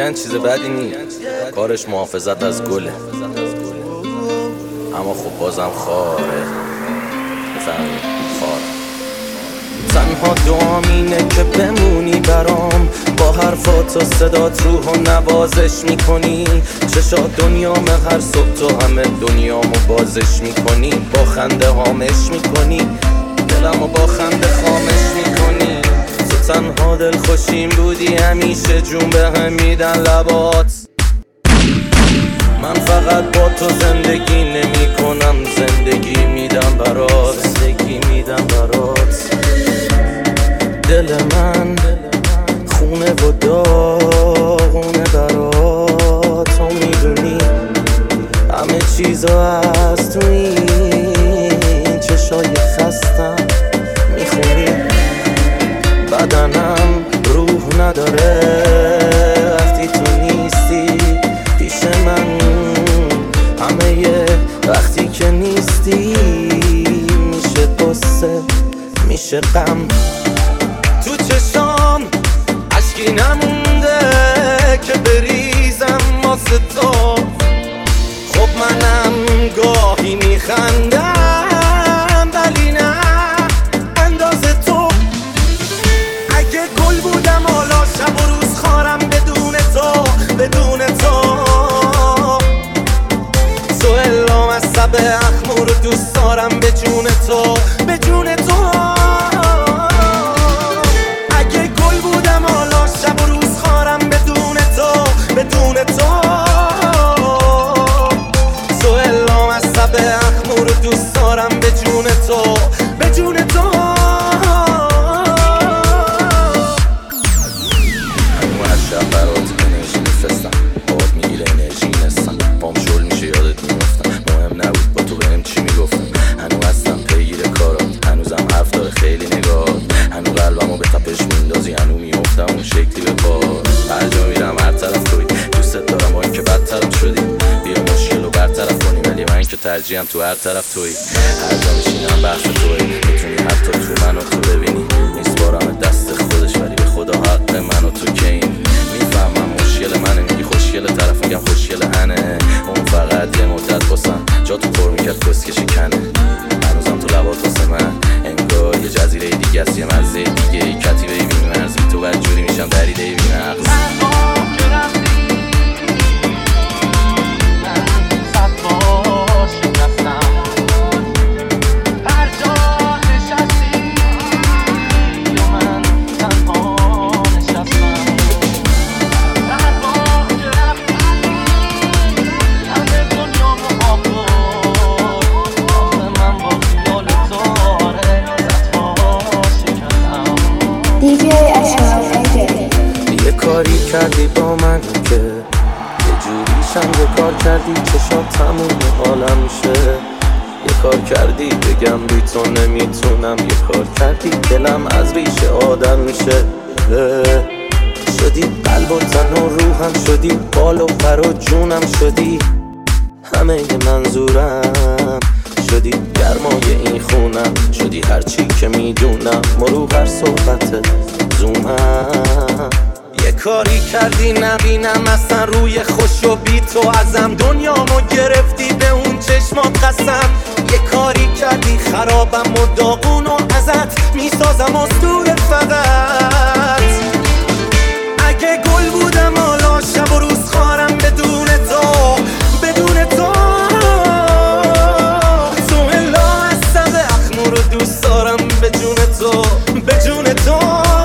میگن چیز بدی نیست، کارش محافظت از گله، اما خب بازم خاره. بفهمید خاره. تنها دعام اینه که بمونی برام، با حرفات و صدات روح و نوازش میکنی. چشات دنیام هر صبح تو همه دنیامو بازش میکنی. با خنده هامش میکنی، دلمو با خنده خامش میکنی. تو تنها دل خوشیم بودی، همیشه جون به هم میدن لبات. من فقط با تو زندگی نمی کنم، زندگی میدم برات، زندگی میدم برات. دل من خونه و داغونه برات. تو میدونی همه چیزا از تو این چشای خستم میخونی. بدنم روح نداره وقتی تو نیستی پیش من. همه وقتی که نیستی میشه قصه، میشه غم. تو چشام عشقی نمونده که بریزم واسه تو. خب منم گاهی میخندم ولی نه اندازه تو. اگه گل بودم حالا شب و روز خارم بدون تو، بدون تو. تو الام از سب اخمور دوست دارم به جون تو، به جون تو. بدون تو تو الام از سب اخمور دوست دارم به جون تو، به جون تو. همون از شب برات انرژی میفرستم، باد میگیره انرژی نستم. پام شل میشه یادت میفتم، مهم نبود با تو بهم چی میگفتم. هنو هستم پیگیر کارات، هنوزم حرف داره خیلی نگاه. هنو قلبمو به تپش میندازی، هنو میفتم اون شکلی به پا. هر جا میرم هر طرف توی دوست دارم، با این که بدطرف شدیم. بیا مشکل رو برطرف کنیم، ولی من که ترجیحم تو هر طرف توی. هر جا میشینم بحث توی، میتونی حتی تو منو تو ببینی. میسپارم دست خودش ولی به خدا حق منو تو که این. میفهمم مشکل منه، میگی خوشگل، طرف میگم خوشگل هنه. اون فقط یه مدت باسم جا تو پر میکرد کسکشی کنه. هنوزم تو لبات واسه من انگار یه جزیره دیگه است، یه مرزه دیگه ای. کتیبه ای بی مرزی تو بدجوری میشم دریده ای بی نقص. یه کاری کردی با من که یه جوری شنگ کار کردی چشات تموم حالم میشه. یه کار کردی بگم بی تو نمیتونم، یه کار کردی دلم از ریشه آدم میشه. شدی قلب و تن و روحم، شدی بال و پر و جونم، شدی همه منظورم، شدی گرمای این خونم، شدی هرچی که میدونم. مرو هر صحبت زومم. یه کاری کردی نبینم اصلا روی خوش و بی تو ازم. دنیامو گرفتی به اون چشمات قسم. یه کاری کردی خرابم و داغون و ازت میسازم اسطوره فقط. اگه گل بودم حالا شب و روز خارم بدون تو، بدون تو. تو الا از سب اخمور رو دوست دارم به جون تو، به جون تو.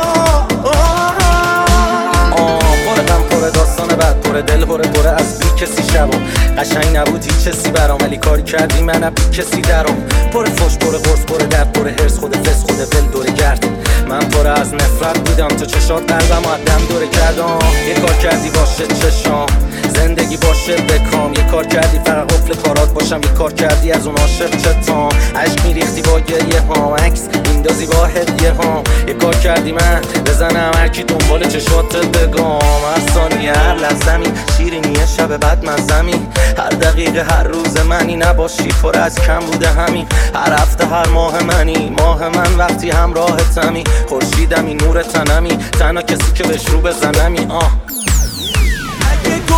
پر دل پر از بی کسی شبم. قشنگ نبود هیچ کسی برام، ولی کاری کردی من بی کسی درام. پر فوش، پر قرص، پر درد، پر هرس، خود فس، خود ول دوره کرد. من پر از نفرت بودم، تو چشات قلبم آدم دوره کردم. یه کار کردی باشه چشام، زندگی باشه بکام. یه کار کردی فقط قفل کارات باشم، یه کار کردی از اون عاشق چتام. عشق میریختی با گریه هام، عکس میندازی با هدیه هام. یه کار کردی من بزنم هرکی دنبال چشات بگم. هر ثانیه هر لحظه‌می شیرینی شب بعد مزمی. هر دقیقه هر روز منی نباشی پر از کم بوده همین. هر هفته هر ماه منی، ماه من وقتی همراهتمی. خورشیدمی نور تنمی، تنها کسی که بهش رو بزنمی.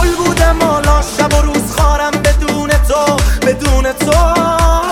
گل بودم حالا شب و روز خارم بدون تو بدون تو